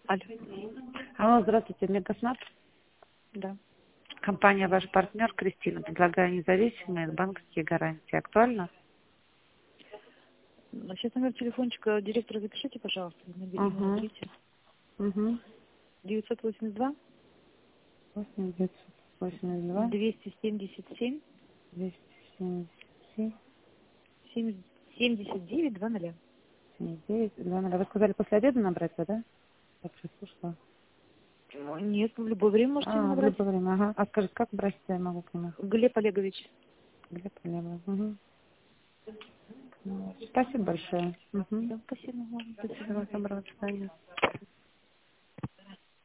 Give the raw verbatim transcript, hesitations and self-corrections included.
Алло. Алло, здравствуйте, Мегаснаб. Да. Компания «Ваш партнер» Кристина. Предлагаю независимые банковские гарантии. Актуально? Ну, сейчас номер телефончика директора запишите, пожалуйста. Набери- Угу. Наберите. Угу. девятьсот восемьдесят два восемь девятьсот восемьдесят два двести семьдесят семь двести семьдесят семь семьдесят девять два ноля. семьдесят девять два ноль. Вы сказали после обеда набрать, да? Я слушала. Ну, нет, в любое время можете А, в набрать. любое время, ага. А скажите, как обращаться я могу к нему? Глеб Олегович. Где полево? Угу. Спасибо большое. Угу. Да, спасибо вам. До свидания. Всего доброго, до свидания.